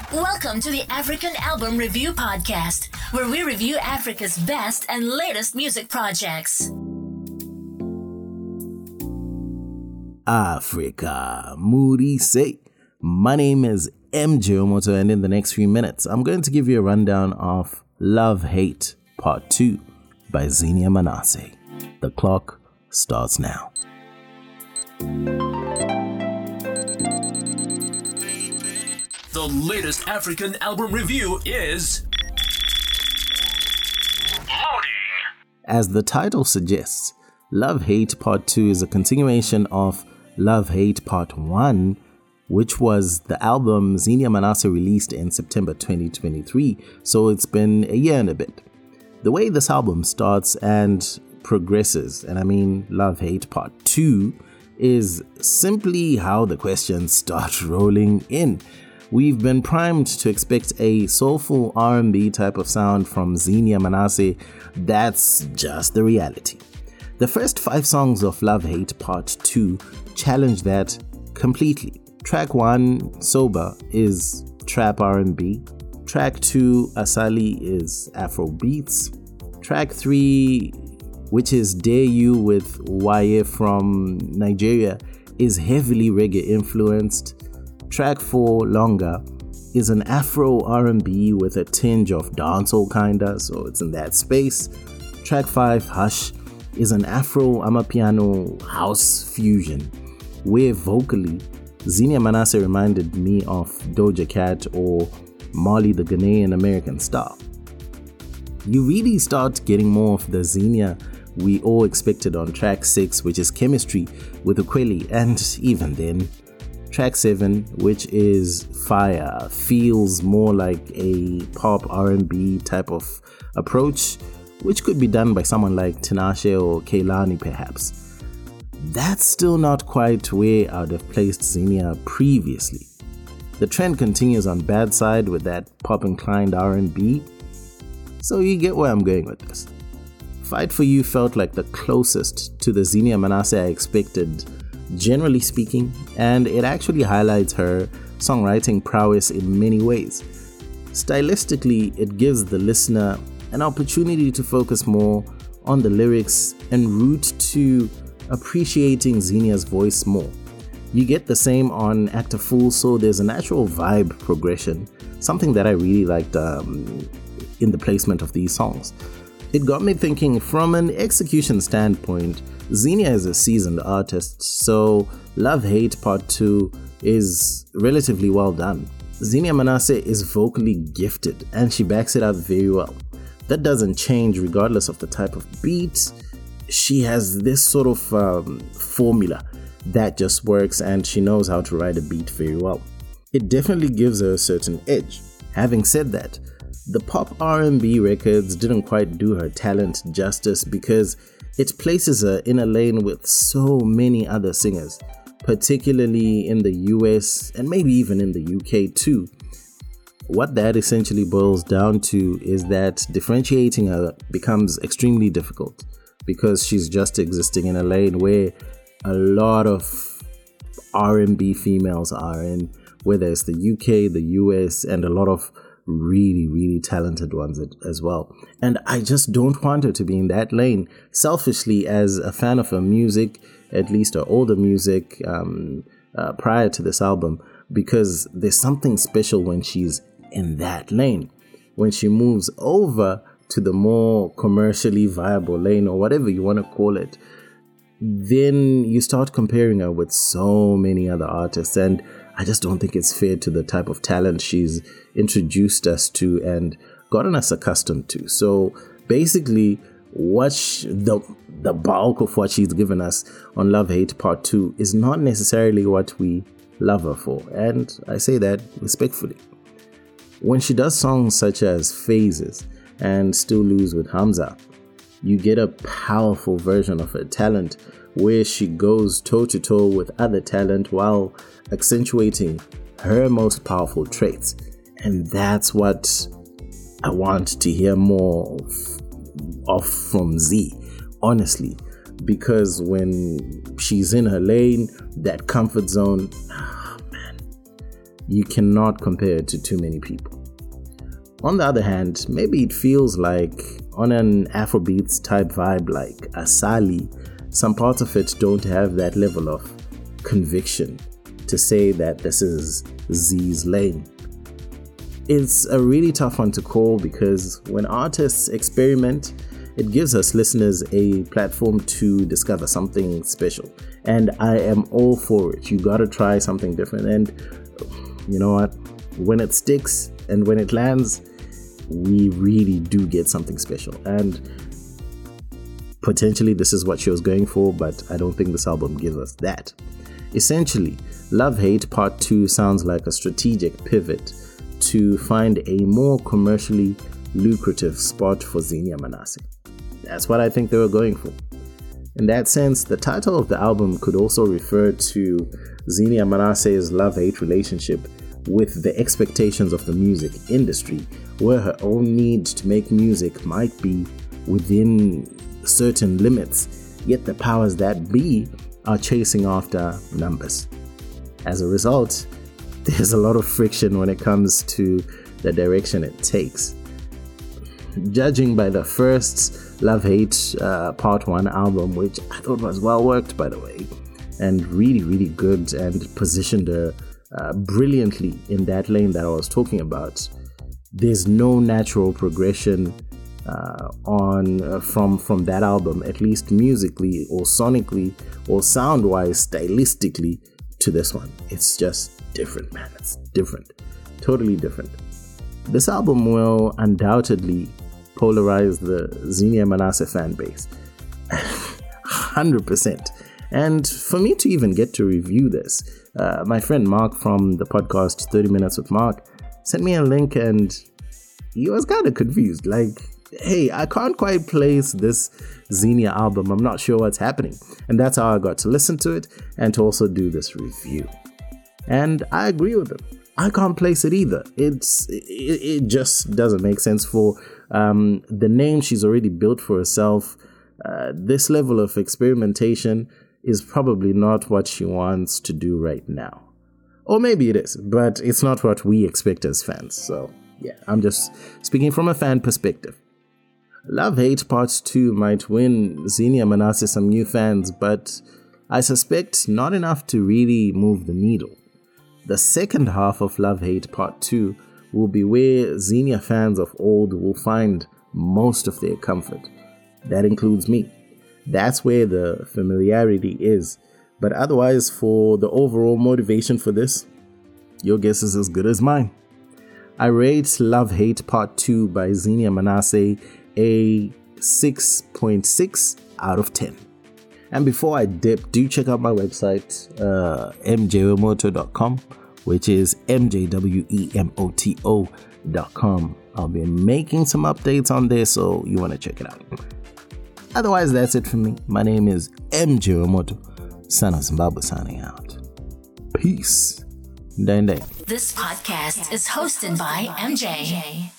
Welcome to the African Album Review Podcast, where we review Africa's best and latest music projects. Africa, Moody say. My name is MJ Omoto, and in the next few minutes, I'm going to give you a rundown of Love Hate Part 2 by Xenia Manasseh. The clock starts now. The latest African album review is Loading. As the title suggests, Love Hate Part 2 is a continuation of Love Hate Part 1, which was the album Xenia Manasseh released in September 2023, so it's been a year and a bit. The way this album starts and progresses, and I mean Love Hate Part 2, is simply how the questions start rolling in. We've been primed to expect a soulful R&B type of sound from Xenia Manasseh. That's just the reality. The first 5 songs of Love Hate Part 2 challenge that completely. Track 1, Sober, is trap R&B. Track 2, Asali, is Afro beats. Track 3, which is Dare You with Waye from Nigeria, is heavily reggae influenced. Track 4, Longer, is an Afro R&B with a tinge of dancehall kinda, so it's in that space. Track 5, Hush, is an Afro Amapiano house fusion, where vocally, Xenia Manasseh reminded me of Doja Cat or Marley the Ghanaian American star. You really start getting more of the Xenia we all expected on track 6, which is Chemistry with Ukweli, and even then, track 7, which is Fire, feels more like a pop R&B type of approach, which could be done by someone like Tinashe or Kehlani perhaps. That's still not quite where I would have placed Xenia previously. The trend continues on Bad Side with that pop-inclined R&B, so you get where I'm going with this. Fight for You felt like the closest to the Xenia Manasseh I expected, generally speaking, and it actually highlights her songwriting prowess in many ways. Stylistically, it gives the listener an opportunity to focus more on the lyrics en route to appreciating Xenia's voice more. You get the same on Act a Fool, so there's a natural vibe progression, something that I really liked in the placement of these songs. It got me thinking from an execution standpoint. Xenia is a seasoned artist, so Love Hate Part 2 is relatively well done. Xenia Manasseh is vocally gifted and she backs it up very well. That doesn't change regardless of the type of beat. She has this sort of formula that just works, and she knows how to write a beat very well. It definitely gives her a certain edge. Having said that, the pop R&B records didn't quite do her talent justice because it places her in a lane with so many other singers, particularly in the US and maybe even in the UK too. What that essentially boils down to is that differentiating her becomes extremely difficult because she's just existing in a lane where a lot of R&B females are in, whether it's the UK, the US, and a lot of really talented ones as well. And I just don't want her to be in that lane. Selfishly, as a fan of her music, at least her older music prior to this album, because there's something special when she's in that lane. When she moves over to the more commercially viable lane, or whatever you want to call it, then you start comparing her with so many other artists, and I just don't think it's fair to the type of talent she's introduced us to and gotten us accustomed to. So basically, the bulk of what she's given us on Love Hate Part 2 is not necessarily what we love her for, and I say that respectfully. When she does songs such as Phases and Still Lose with Hamza, you get a powerful version of her talent where she goes toe-to-toe with other talent while accentuating her most powerful traits. And that's what I want to hear more of from Z, honestly, because when she's in her lane, that comfort zone, you cannot compare it to too many people. On the other hand, maybe it feels like on an Afrobeats type vibe like Asali, some parts of it don't have that level of conviction to say that this is Z's lane. It's a really tough one to call because when artists experiment, it gives us listeners a platform to discover something special. And I am all for it. You gotta try something different. And you know what? When it sticks and when it lands, we really do get something special. And potentially this is what she was going for, but I don't think this album gives us that. Essentially, Love Hate Part 2 sounds like a strategic pivot to find a more commercially lucrative spot for Zinia Manase. That's what I think they were going for. In that sense, the title of the album could also refer to Zinia Manase's love-hate relationship with the expectations of the music industry, where her own need to make music might be within certain limits, yet the powers that be are chasing after numbers. As a result, there's a lot of friction when it comes to the direction it takes. Judging by the first Love Hate Part 1 album, which I thought was well worked, by the way, and really, really good and positioned her brilliantly in that lane that I was talking about, there's no natural progression from that album, at least musically or sonically or sound-wise, stylistically, to this one. It's just different, man. It's different. Totally different. This album will undoubtedly polarize the Zinia Manase fan base. 100%. And for me to even get to review this, my friend Mark from the podcast 30 Minutes with Mark sent me a link and he was kind of confused. Like, hey, I can't quite place this Zinia album. I'm not sure what's happening. And that's how I got to listen to it and to also do this review. And I agree with him. I can't place it either. It just doesn't make sense for the name she's already built for herself. This level of experimentation is probably not what she wants to do right now. Or maybe it is, but it's not what we expect as fans. So yeah, I'm just speaking from a fan perspective. Love Hate Part 2 might win Zinia Manase some new fans, but I suspect not enough to really move the needle. The second half of Love Hate Part 2 will be where Zinia fans of old will find most of their comfort. That includes me. That's where the familiarity is. But otherwise, for the overall motivation for this, your guess is as good as mine. I rate Love Hate Part 2 by Zinia Manase a 6.6 out of 10. And before I dip, do check out my website, mjwemoto.com, which is mjwemoto.com. I'll be making some updates on there, so you want to check it out. Otherwise, that's it for me. My name is MJ Wemoto, son of Zimbabwe, signing out. Peace. Day. This podcast is hosted by MJ.